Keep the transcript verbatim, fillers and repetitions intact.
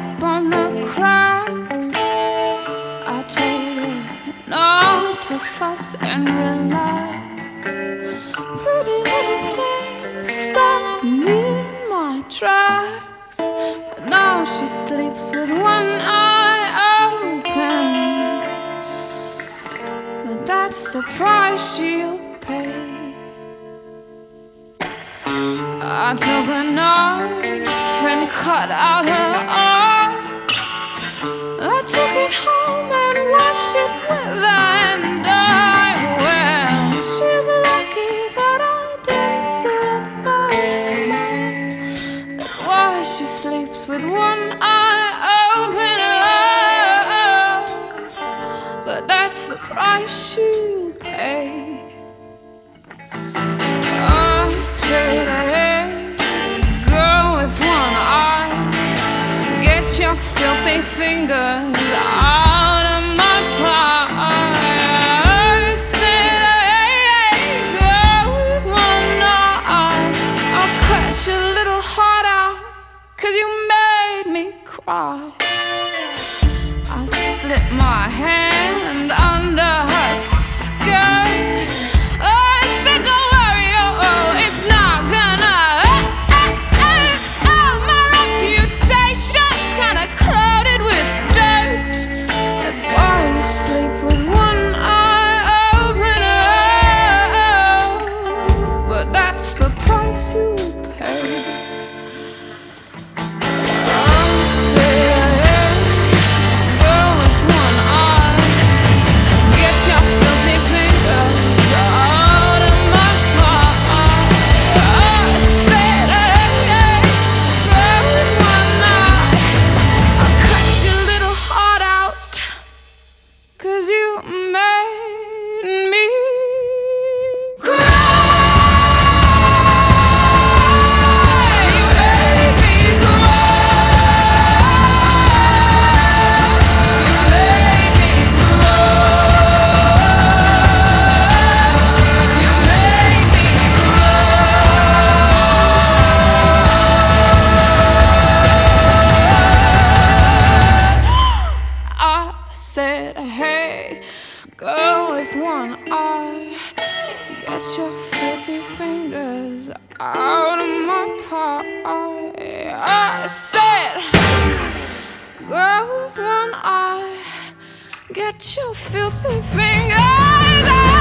up on the cracks. I told her not to fuss and relax. Pretty little thing stopped me in my tracks. But now she sleeps with one eye open. But that's the price she'll pay. I took a knife and cut out her arm. I took it home and watched it wither and die. Well, she's lucky that I didn't slip her a smile. That's why she sleeps with one eye open. Oh, but that's the price she'll pay. I said, hey, girl with one eye, get your filthy fingers out of my pie. I said, hey, hey, girl with one eye, I'll cut your little heart out, 'cause you made me cry. I slipped my hand under her skirt. I said, don't worry, oh, oh, it's not gonna uh, uh, uh, oh, my reputation's kinda clouded with dirt. That's why you sleep with one eye open. Oh, but that's the price you pay. I said, hey, girl with one eye, get your filthy fingers out of my pie. I said, hey, hey, girl with one eye, I'll cut your little heart out, 'cause you made me cry. You made me cry. You made me cry. You made me cry. I said, hey, girl with one eye, get your filthy fingers out of my pie. I said, girl with one eye, get your filthy fingers out.